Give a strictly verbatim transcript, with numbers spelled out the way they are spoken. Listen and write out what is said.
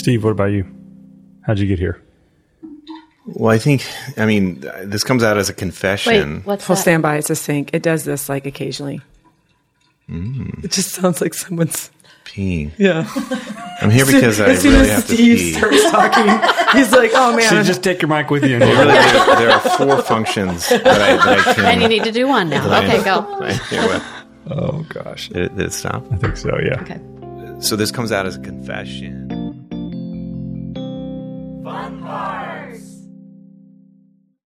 Steve, what about you? How'd you get here? Well, I think, I mean, this comes out as a confession. Wait, what's We'll that? stand by. It's a sink. It does this like occasionally. Mm. It just sounds like someone's Peeing. yeah. I'm here because I as soon really as have Steve to pee. starts talking, he's like, "Oh man!" So just take your mic with you. And Well, really, there, there are four functions that I, that I can. And you need to do one now. that I- Okay, go. I- here, what? oh gosh, Did it, did it stop? I think so. Yeah. Okay. So this comes out as a confession.